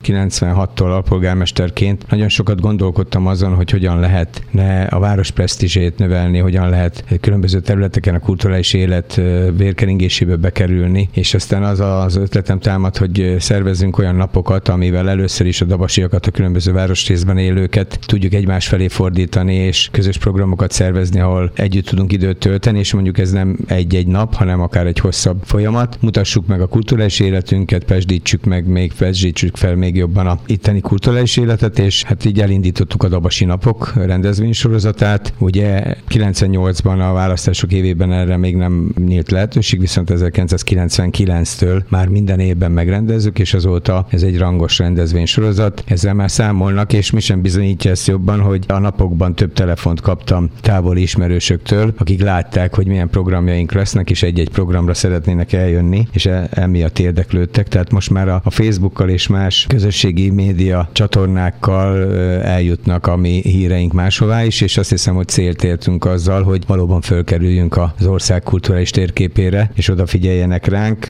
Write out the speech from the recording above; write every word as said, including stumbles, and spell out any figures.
kilencvenhattól alpolgármesterként nagyon sokat gondolkodtam azon, hogy hogyan lehetne a város presztízsét növelni, hogyan lehet különböző területeken a kulturális élet vérkeringésébe bekerülni, és aztán az az ötletem támad, hogy szervezzünk olyan napokat, amivel először is a dabasiakat, a különböző városrészben élőket tudjuk egymás felé fordítani, és közös programokat szervezni, ahol együtt tudunk időt tölteni, és mondjuk ez nem egy-egy nap, hanem akár egy hosszabb folyamat. Mutassuk meg a kulturális életünket, pesdítsük meg, még pesdítsük fel még jobban a itteni kulturális életet, és hát így elindítottuk a Dabasi Napok rendezvénysorozatát. Ugye kilencvennyolcban a választások évében erre még nem nyílt lehetőség, viszont ezerkilencszázkilencvenkilenctől már minden évben megrendezzük, és azóta ez egy rangos rendezvénysorozat. Ezzel már számolnak, és mi sem bizonyítja ezt jobban, hogy a napokban több telefont kaptam távoli ismerősöktől, akik látták, hogy milyen programjaink lesznek, és egy-egy programra szeretnének eljönni, és e- emiatt érdeklődtek. Tehát most már a, a Facebookkal és más közösségi média csatornákkal eljutnak a mi híreink máshová is, és azt hiszem, hogy célt értünk azzal, hogy valóban fölkerüljünk az ország kulturális térképére, és odafigyeljenek ránk.